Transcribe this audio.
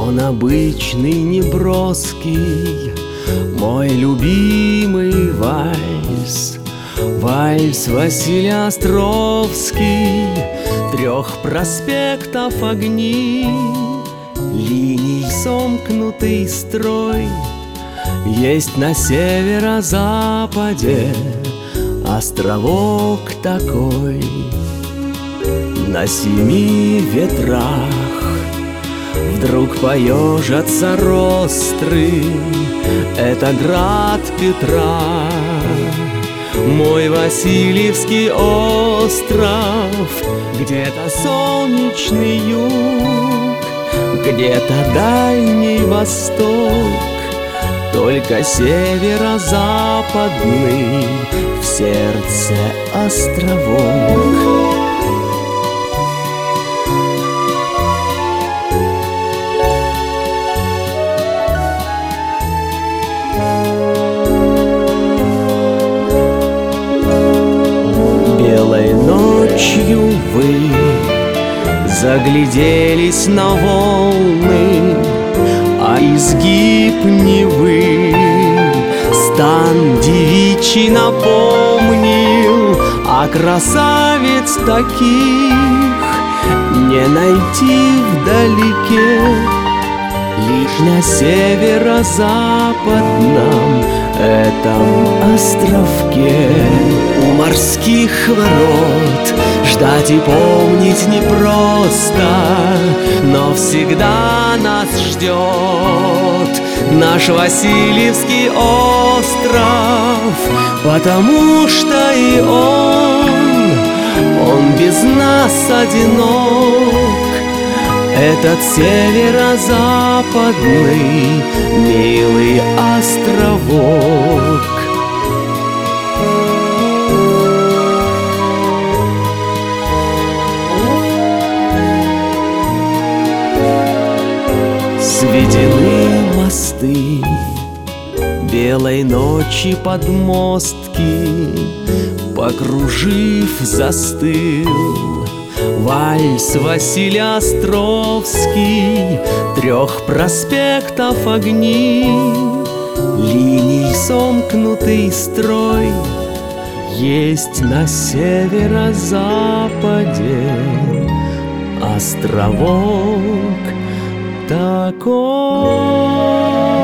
Он обычный, неброский, мой любимый вальс. Вальс Василий Островский, 3 проспектов огни, линий сомкнутый строй. Есть на северо-западе островок такой. На 7 ветрах вдруг поежатся ростры. Это град Петра, мой Васильевский остров. Где-то солнечный юг, где-то дальний восток, только северо-западный в сердце островок. Белой ночью вы загляделись на волны, а изгиб Невы стан девичий напомнил. А красавиц таких не найти вдалеке, лишь на северо-западном этом островке. У морских ворот ждать и помнить непросто, но всегда нас ждет наш Васильевский остров, потому что и он без нас одинок. Этот северо-западный милый островок. Сведены мосты белой ночи подмостки, покружив, застыл вальс Василий Островский, 3 проспектов огни, линий сомкнутый строй. Есть на северо-западе островок такой.